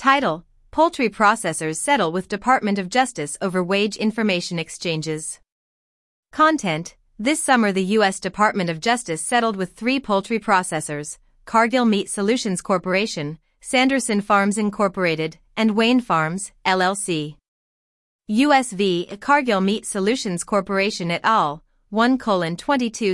Title: Poultry processors settle with Department of Justice over wage information exchanges. Content: This summer the U.S. Department of Justice settled with 3 poultry processors, Cargill Meat Solutions Corporation, Sanderson Farms Incorporated, and Wayne Farms, LLC. U.S. v. Cargill Meat Solutions Corporation et al., 1:22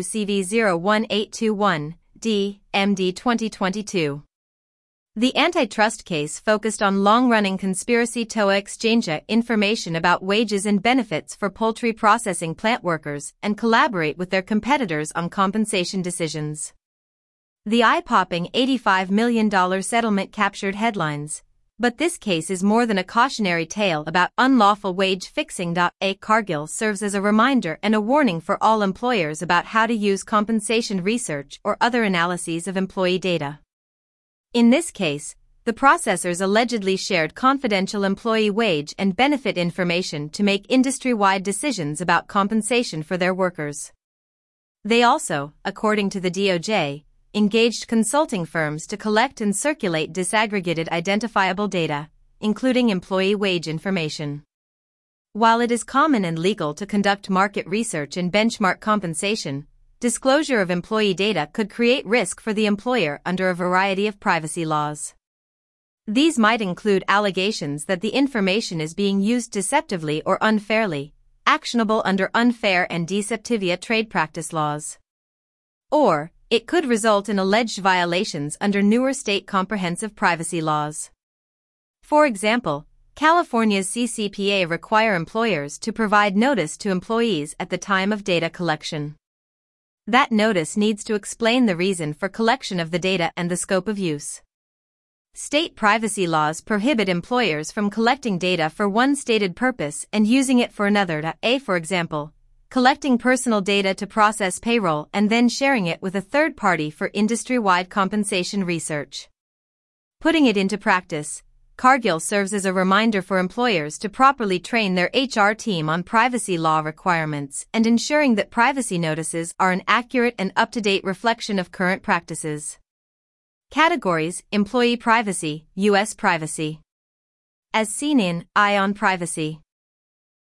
CV01821, D. MD 2022. The antitrust case focused on long-running conspiracy to exchange information about wages and benefits for poultry processing plant workers and collaborate with their competitors on compensation decisions. The eye-popping $85 million settlement captured headlines, but this case is more than a cautionary tale about unlawful wage fixing. Cargill serves as a reminder and a warning for all employers about how to use compensation research or other analyses of employee data. In this case, the processors allegedly shared confidential employee wage and benefit information to make industry-wide decisions about compensation for their workers. They also, according to the DOJ, engaged consulting firms to collect and circulate disaggregated identifiable data, including employee wage information. While it is common and legal to conduct market research and benchmark compensation, disclosure of employee data could create risk for the employer under a variety of privacy laws. These might include allegations that the information is being used deceptively or unfairly, actionable under unfair and deceptive trade practice laws. Or, it could result in alleged violations under newer state comprehensive privacy laws. For example, California's CCPA require employers to provide notice to employees at the time of data collection. That notice needs to explain the reason for collection of the data and the scope of use. State privacy laws prohibit employers from collecting data for one stated purpose and using it for another. For example, collecting personal data to process payroll and then sharing it with a third party for industry-wide compensation research. Putting it into practice, Cargill serves as a reminder for employers to properly train their HR team on privacy law requirements and ensuring that privacy notices are an accurate and up-to-date reflection of current practices. Categories: Employee privacy, U.S. privacy. As seen in Eye on Privacy.